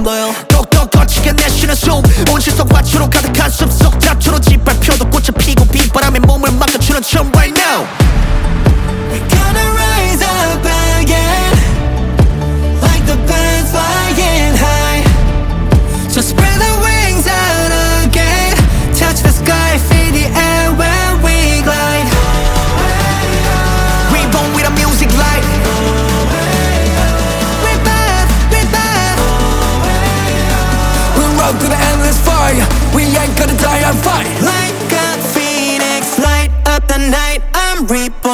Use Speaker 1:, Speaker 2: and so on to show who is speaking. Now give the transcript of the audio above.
Speaker 1: 보여 꼭꼭 거치게 내쉬는 숨 온실속 화초로 가득한 숲속 잡초로 짓밟혀도 꽃을 피고 빗바람에 몸을 막아주는 춤 right now.
Speaker 2: We're gonna rise up again like the birds flying high. So spread the wings out again, touch the sky, feel the air when we glide.
Speaker 1: We born with a music light.
Speaker 2: We're back, we're back. We'll run through the endless fire, we ain't gonna die on fight.
Speaker 1: Like a phoenix, light up the night. I'm reaping